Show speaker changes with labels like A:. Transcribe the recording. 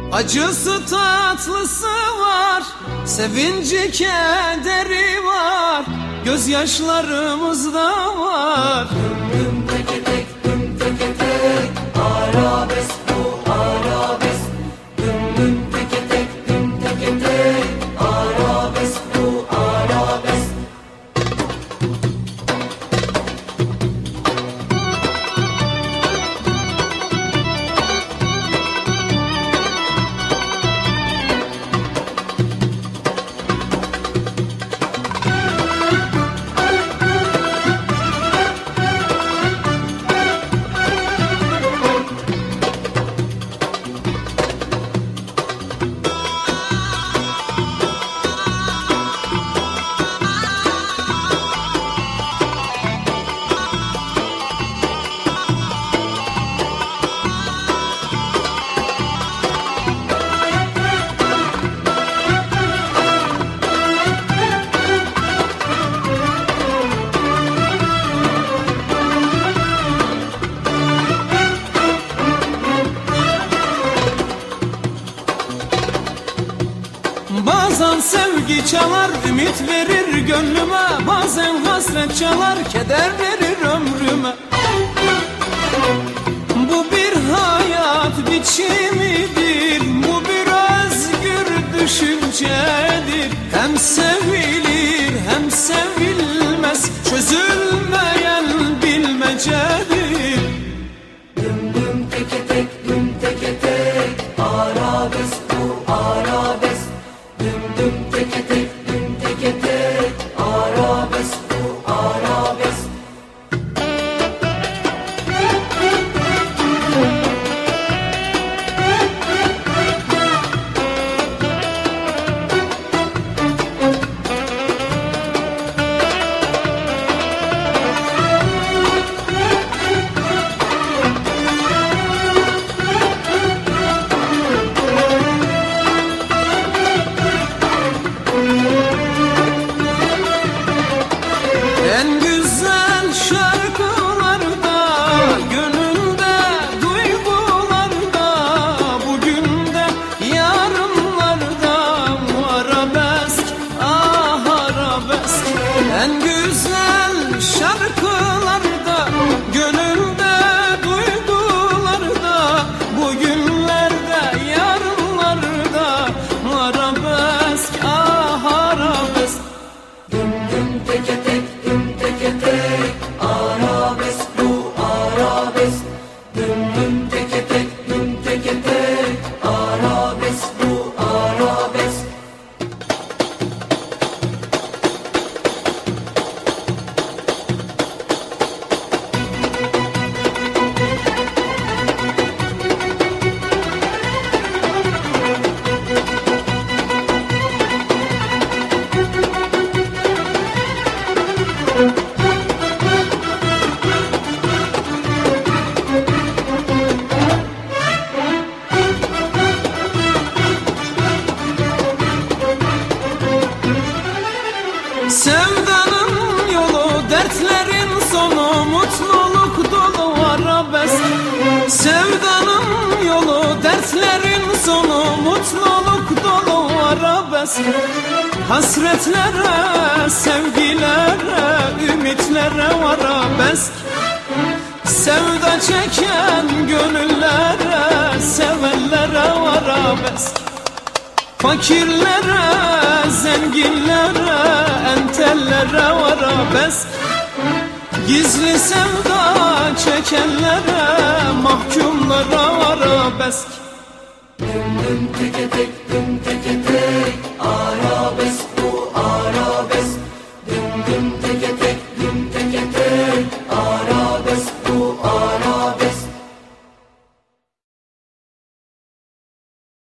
A: Acısı tatlısı var, sevinci kederi var, gözyaşlarımızda var.
B: Düm teke tek, düm teke tek, arabesk bu arabesk. Düm teke tek, düm teke tek, arabesk bu arabesk.
A: Bazen sevgi çalar, ümit verir gönlüme, bazen hasret çalar, keder verir ömrüme. Bu bir hayat biçimidir, bu bir özgür düşüncedir. Hem sevilir hem sevilmez, çözülmeyen bilmecedir.
B: Düm düm teke tek, düm teke tek, arabesk bu arabesk. Düm düm teke tek, düm teke tek, arabesk bu arabesk.
A: En güzel şarkılarda, gönülde, duygularda, bugün de yarınlarda arabesk, ah arabesk. En güzel şarkılarda, gönülde, duygularda, bugünlerde, yarınlarda arabesk, ah arabesk.
B: Düm düm teke tek, düm teke tek, arabesk bu arabesk. Düm düm teke tek, düm teke tek, arabesk bu arabesk.
A: Sevdanın yolu, dertlerin sonu, mutluluk dolu arabesk. Sevdanın yolu, dertlerin sonu, mutluluk dolu arabesk. Hasretlere, sevgilere, ümitlere arabesk. Sevda çeken gönüllere, sevenlere arabesk. Fakirlere, zenginlere, entellere arabesk. Gizli sevda çekenlere, mahkumlara arabesk.
B: Düm düm teke tek, düm teke tek, arabesk